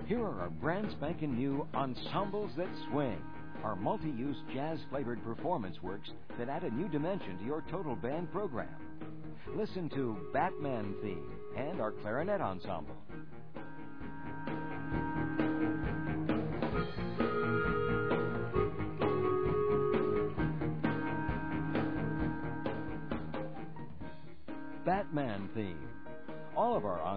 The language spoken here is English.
Here are our brand spanking new Ensembles That Swing, our multi-use jazz-flavored performance works that add a new dimension to your total band program. Listen to Batman Theme and our Clarinet Ensemble. Batman Theme. All of our